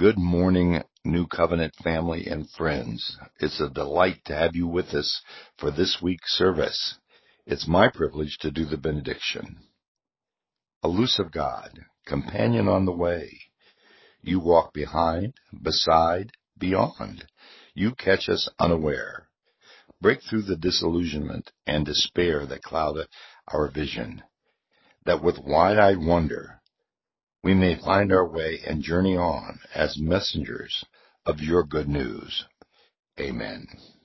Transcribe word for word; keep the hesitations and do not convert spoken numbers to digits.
Good morning, New Covenant family and friends. It's a delight to have you with us for this week's service. It's my privilege to do the benediction. Elusive God, companion on the way, you walk behind, beside, beyond. You catch us unaware. Break through the disillusionment and despair that cloud our vision, that with wide-eyed wonder we may find our way and journey on as messengers of your good news. Amen.